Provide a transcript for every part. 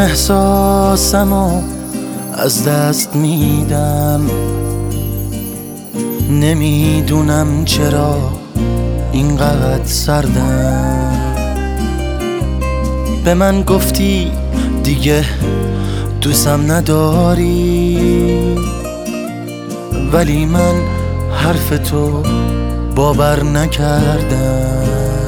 احساسمو از دست میدم، نمیدونم چرا اینقدر سردم. به من گفتی دیگه دوستم نداری، ولی من حرف تو باور نکردم.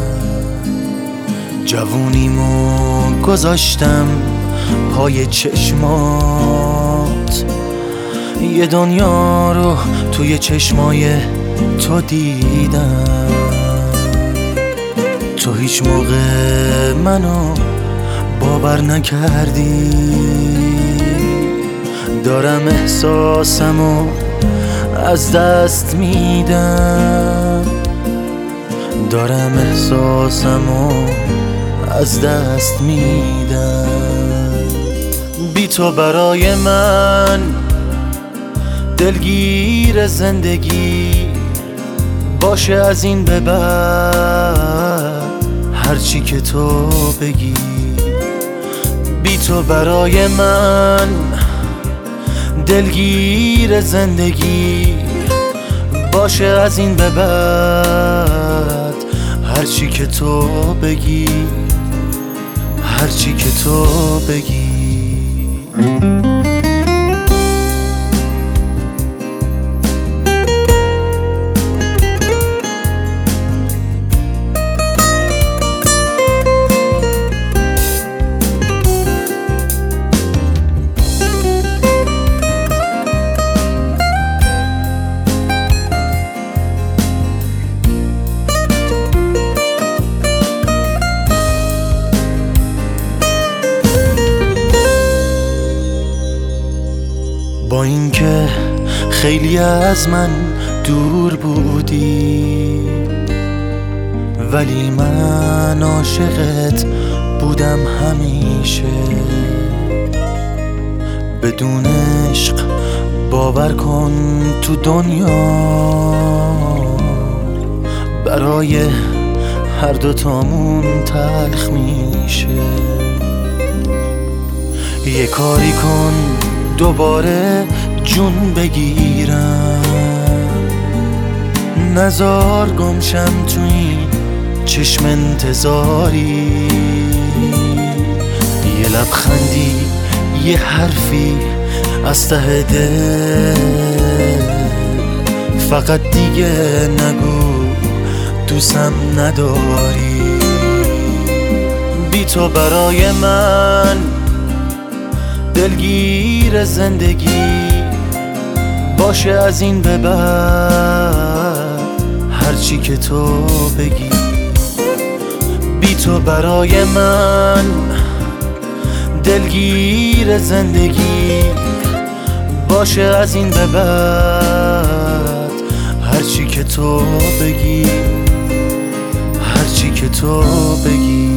جوونیمو گذاشتم پای چشمات، یه دنیا رو توی چشمای تو دیدم. تو هیچ موقع منو باور نکردی، دارم احساسمو از دست میدم، دارم احساسمو از دست میدم. بی تو برای من دلگیر زندگی باشه از این به بعد، هرچی که تو بگی. بی تو برای من دلگیر زندگی باشه از این به بعد، هرچی که تو بگی، هرچی که تو بگی. با اینکه خیلی از من دور بودی، ولی من عاشقت بودم همیشه. بدون عشق باور کن تو دنیا برای هر دوتامون تلخ میشه. یه کاری کن دوباره جون بگیرم، نزار گمشم تو این چشم انتظاری. یه لبخندی، یه حرفی از ته دل، فقط دیگه نگو دوستم نداری. بی تو برای من دلگیر زندگی باشه از این به بعد، هرچی که تو بگی. بی تو برای من دلگیر زندگی باشه از این به بعد، هرچی که تو بگی، هرچی که تو بگی.